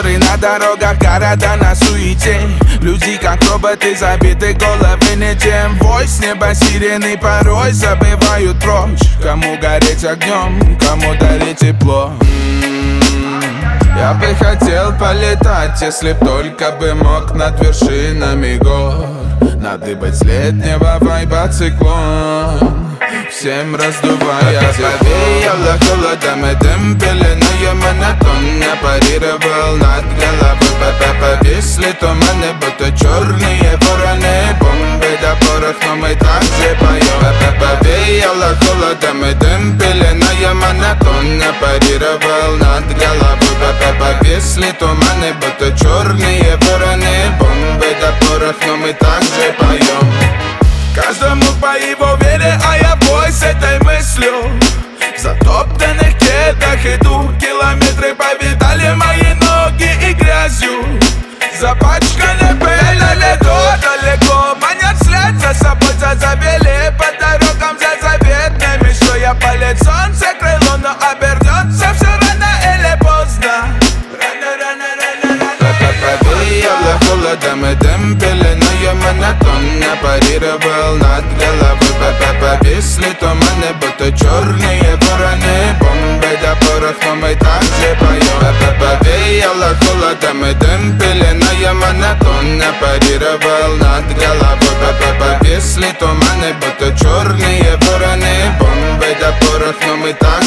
Ссоры на дорогах, города на суете. Люди как роботы, забиты головы не тем. Вой с неба сирены порой забывают прочь. Кому гореть огнем, кому дарить тепло. Я бы хотел полетать, если б только бы мог над вершинами гор. Надыбать с летнего вайба циклон, всем раздувая. Повеяло холодом и дым пеленою монотонно парировал над головой. Повисли туманы, будто черные вороны. Бомбы до порох, но мы также поем. Повеяло холодом и дым пеленою монотонно парировал над головой. Повисли туманы, будто черные вороны. Бомбы до порох, но мы также поем. Каждому по его вере, а я в бой с этой мыслью. В затоптанных кедах иду, километры повидали мои ноги и грязью. Запачканы пылью, далеко манят след за собой, завели по дорогам за заветными. Что я полет, солнце крыло, но обернется все рано или поздно. Повеяло холодом и дым пеленою монотонно парировал над головой. Повисли туманы, будто черные вороны. Бомбы до порох, но мы также поем. Повеяло холодом и дым пеленою монотонно парировал над головой. Повисли туманы, будто черные вороны. Бомбы до порох, но мы также